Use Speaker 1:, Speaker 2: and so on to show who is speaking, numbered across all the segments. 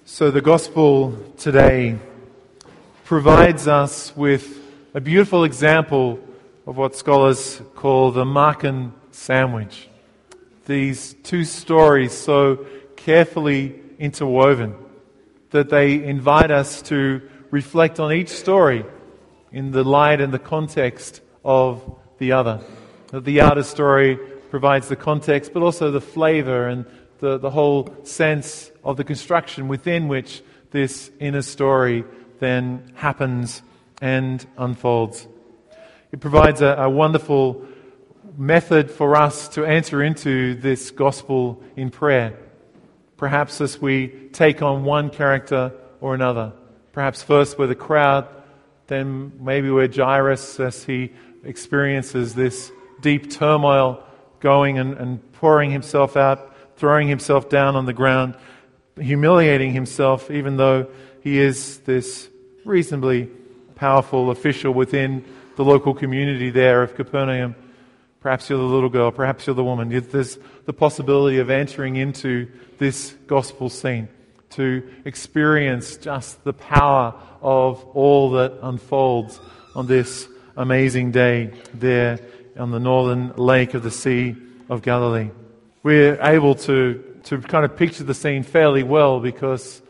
Speaker 1: So the gospel today provides us with a beautiful example of what scholars call the Markan sandwich. These two stories so carefully interwoven that they invite us to reflect on each story in the light and the context of the other. The outer story provides the context, but also the flavor and the whole sense of the construction within which this inner story then happens and unfolds. It provides a wonderful method for us to enter into this gospel in prayer. Perhaps as we take on one character or another. Perhaps first we're the crowd, then maybe we're Jairus as he experiences this deep turmoil going and pouring himself out, throwing himself down on the ground, humiliating himself even though he is this reasonably powerful official within the local community there of Capernaum. Perhaps you're the little girl, perhaps you're the woman. There's the possibility of entering into this gospel scene to experience just the power of all that unfolds on this amazing day there on the northern lake of the Sea of Galilee. We're able to kind of picture the scene fairly well because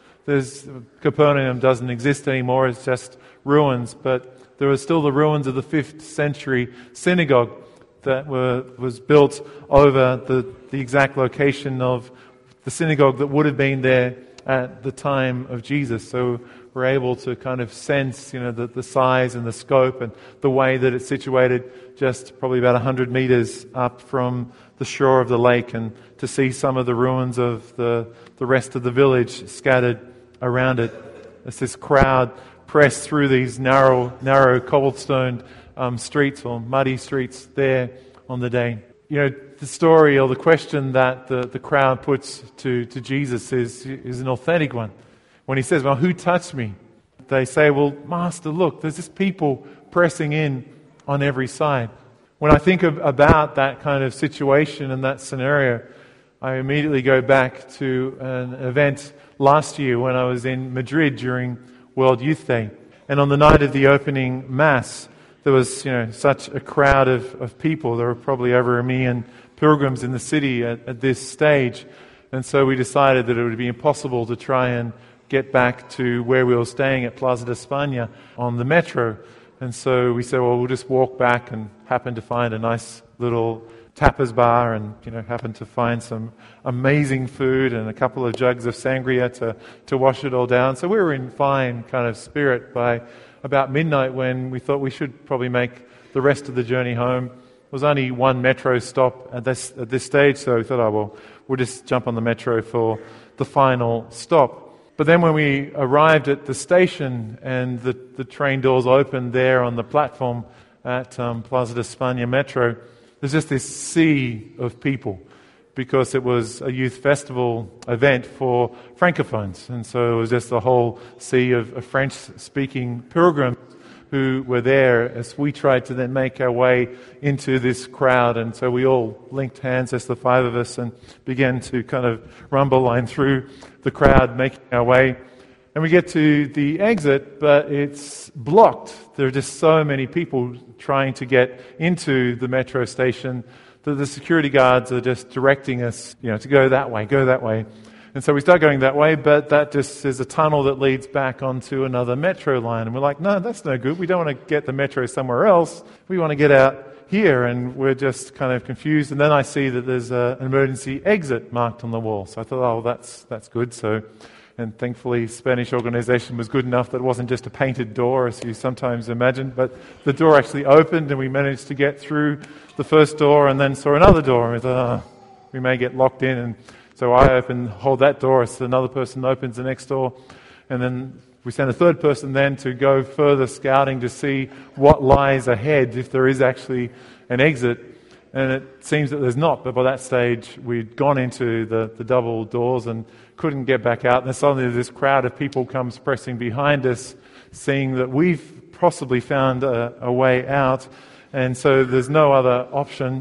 Speaker 1: Capernaum doesn't exist anymore, it's just ruins, but there are still the ruins of the 5th century synagogue that was built over the exact location of the synagogue that would have been there at the time of Jesus. So we're able to kind of sense, the size and the scope and the way that it's situated just probably about 100 meters up from the shore of the lake, and to see some of the ruins of the rest of the village scattered around it. As this crowd pressed through these narrow cobblestone streets or muddy streets there on the day. The story or the question that the crowd puts to Jesus is an authentic one. When he says, well, who touched me? They say, well, Master, look, there's just people pressing in on every side. When I think about that kind of situation and that scenario, I immediately go back to an event last year when I was in Madrid during World Youth Day. And on the night of the opening Mass, there was such a crowd of people. There were probably over 1 million pilgrims in the city at this stage. And so we decided that it would be impossible to try and get back to where we were staying at Plaza de España on the metro. And so we said, well, we'll just walk back, and happened to find a nice little tapas bar and happened to find some amazing food and a couple of jugs of sangria to wash it all down. So we were in fine kind of spirit by about midnight when we thought we should probably make the rest of the journey home. There was only one metro stop at this stage, so we thought, we'll just jump on the metro for the final stop. But then when we arrived at the station and the train doors opened there on the platform at Plaza de España Metro, there's just this sea of people because it was a youth festival event for Francophones. And so it was just a whole sea of French-speaking pilgrims who were there as we tried to then make our way into this crowd. And so we all linked hands as the 5 of us and began to kind of rumble line through the crowd, making our way. And we get to the exit, but it's blocked. There are just so many people trying to get into the metro station that the security guards are just directing us, to go that way. And so we start going that way, but that just is a tunnel that leads back onto another metro line. And we're like, no, that's no good. We don't want to get the metro somewhere else. We want to get out here. And we're just kind of confused. And then I see that there's an emergency exit marked on the wall. So I thought, that's good. And thankfully, Spanish organization was good enough that it wasn't just a painted door, as you sometimes imagine, but the door actually opened and we managed to get through the first door and then saw another door. And we thought, we may get locked in. And so I hold that door as another person opens the next door. And then we send a third person then to go further scouting to see what lies ahead, if there is actually an exit. And it seems that there's not, but by that stage we'd gone into the double doors and couldn't get back out. And suddenly this crowd of people comes pressing behind us, seeing that we've possibly found a way out. And so there's no other option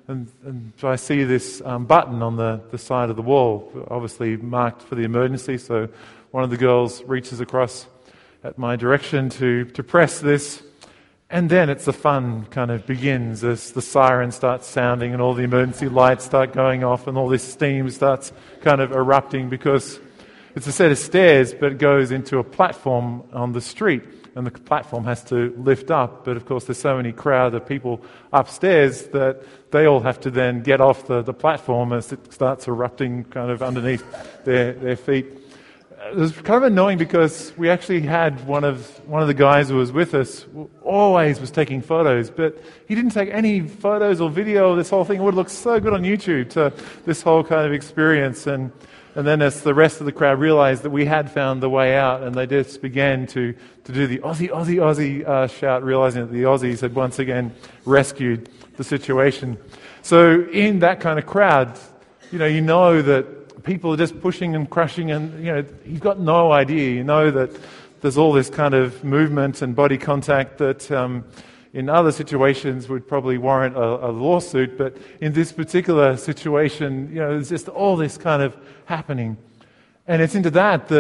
Speaker 1: And so I see this button on the side of the wall, obviously marked for the emergency. So one of the girls reaches across at my direction to press this. And then the fun kind of begins as the siren starts sounding and all the emergency lights start going off and all this steam starts kind of erupting, because it's a set of stairs, but it goes into a platform on the street. And the platform has to lift up. But of course, there's so many crowd of people upstairs that they all have to then get off the platform as it starts erupting kind of underneath their feet. It was kind of annoying because we actually had one of the guys who was with us always was taking photos, but he didn't take any photos or video of this whole thing. It would look so good on YouTube, to this whole kind of experience. And then as the rest of the crowd realized that we had found the way out, and they just began to do the Aussie, Aussie, Aussie shout, realizing that the Aussies had once again rescued the situation. So in that kind of crowd, you know that people are just pushing and crushing, and you've got no idea. You know that there's all this kind of movement and body contact that in other situations would probably warrant a lawsuit, but in this particular situation, there's just all this kind of happening. And it's into that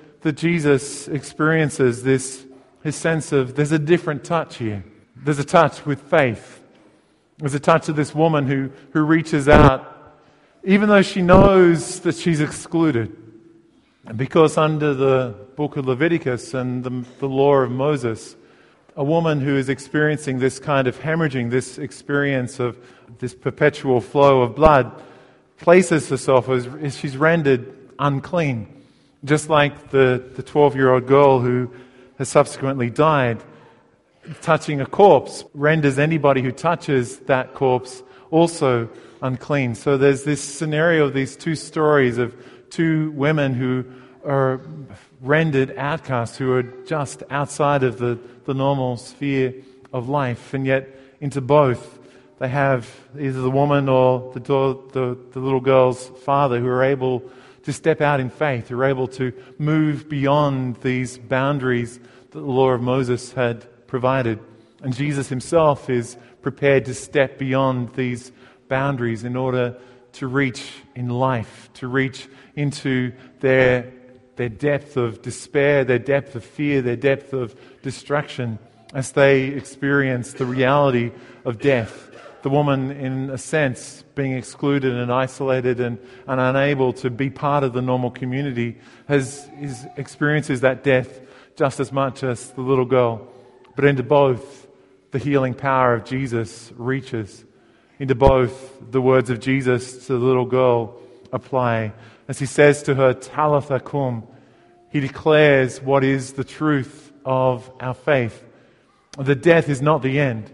Speaker 1: Jesus experiences his sense of there's a different touch here. There's a touch with faith. There's a touch of this woman who reaches out, even though she knows that she's excluded. Because under the book of Leviticus and the law of Moses, a woman who is experiencing this kind of hemorrhaging, this experience of this perpetual flow of blood, places herself as she's rendered unclean. Just like the 12-year-old girl who has subsequently died, touching a corpse renders anybody who touches that corpse also unclean. So there's this scenario of these two stories of two women who are rendered outcasts, who are just outside of the normal sphere of life, and yet into both they have either the woman or the little girl's father who are able to step out in faith, who are able to move beyond these boundaries that the law of Moses had provided. And Jesus himself is prepared to step beyond these boundaries in order to reach in life, to reach into their depth of despair, their depth of fear, their depth of distraction as they experience the reality of death. The woman, in a sense, being excluded and isolated and unable to be part of the normal community, experiences that death just as much as the little girl. But into both, the healing power of Jesus reaches. Into both, the words of Jesus to the little girl apply. As he says to her, Talitha cum, he declares what is the truth of our faith. That death is not the end.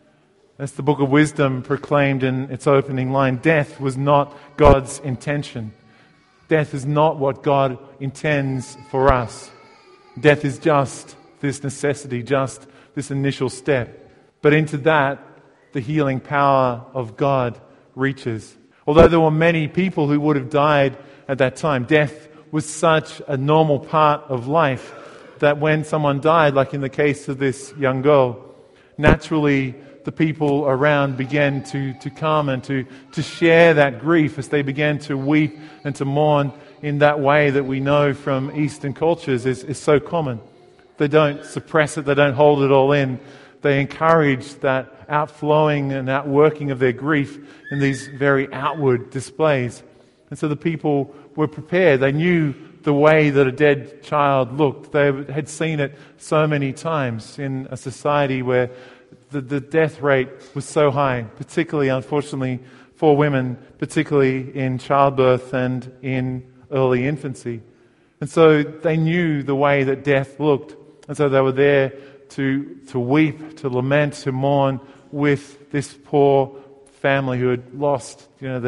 Speaker 1: As the Book of Wisdom proclaimed in its opening line, death was not God's intention. Death is not what God intends for us. Death is just this necessity, just this initial step. But into that, the healing power of God reaches. Although there were many people who would have died at that time, death was such a normal part of life that when someone died, like in the case of this young girl, naturally the people around began to come and to share that grief as they began to weep and to mourn in that way that we know from Eastern cultures is so common. They don't suppress it, they don't hold it all in. They encourage that outflowing and outworking of their grief in these very outward displays. And so the people were prepared. They knew the way that a dead child looked. They had seen it so many times in a society where the death rate was so high, particularly, unfortunately, for women, particularly in childbirth and in early infancy. And so they knew the way that death looked. And so they were there to weep, to lament, to mourn with this poor family who had lost,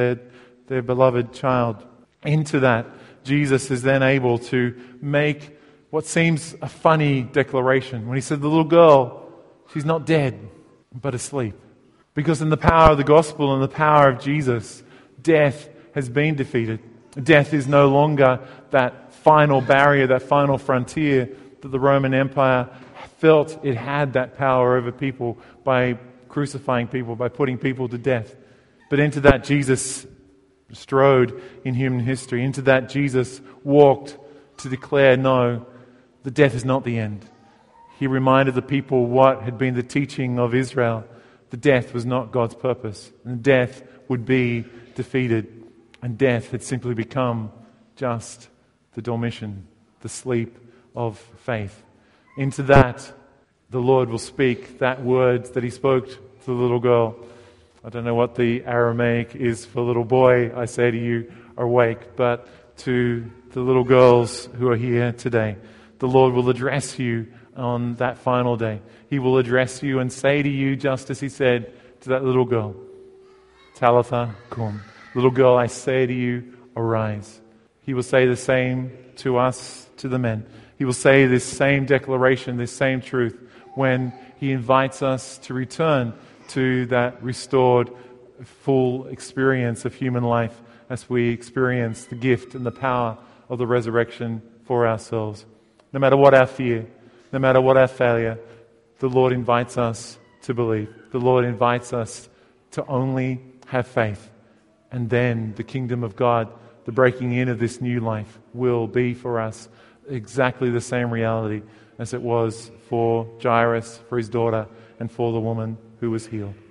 Speaker 1: their beloved child. Into that, Jesus is then able to make what seems a funny declaration. When he said, the little girl, she's not dead, but asleep. Because in the power of the gospel and the power of Jesus, death has been defeated. Death is no longer that final barrier, that final frontier that the Roman Empire felt it had that power over people by crucifying people, by putting people to death. But into that Jesus strode in human history. Into that Jesus walked to declare, no, the death is not the end. He reminded the people what had been the teaching of Israel. The death was not God's purpose. And death would be defeated. And death had simply become just the dormition, the sleep of faith. Into that, the Lord will speak that word that He spoke to the little girl. I don't know what the Aramaic is for little boy. I say to you, awake. But to the little girls who are here today, the Lord will address you on that final day. He will address you and say to you, just as He said to that little girl, Talitha cum. Little girl, I say to you, arise. He will say the same to us, to the men. He will say this same declaration, this same truth, when He invites us to return to that restored, full experience of human life as we experience the gift and the power of the resurrection for ourselves. No matter what our fear, no matter what our failure, the Lord invites us to believe. The Lord invites us to only have faith. And then the kingdom of God, the breaking in of this new life, will be for us exactly the same reality as it was for Jairus, for his daughter, and for the woman who was healed.